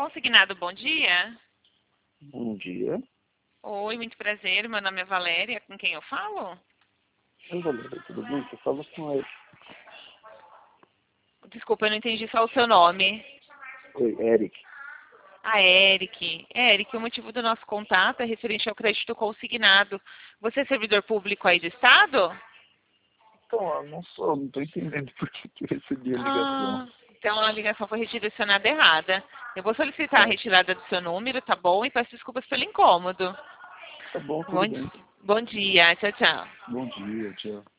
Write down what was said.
Consignado, bom dia. Bom dia. Oi, muito prazer. Meu nome é Valéria. Com quem eu falo? Oi, Valéria, tudo bem? Você fala com ele. Desculpa, eu não entendi só o seu nome. Oi, Eric. Eric. Eric, o motivo do nosso contato é referente ao crédito consignado. Você é servidor público aí do Estado? Então, eu não tô entendendo por que eu recebi a ligação. Então a ligação foi redirecionada errada. Eu vou solicitar a retirada do seu número, tá bom? E peço desculpas pelo incômodo. Tá bom, Bom, tudo bem. bom dia. Tchau, tchau. Bom dia, tchau.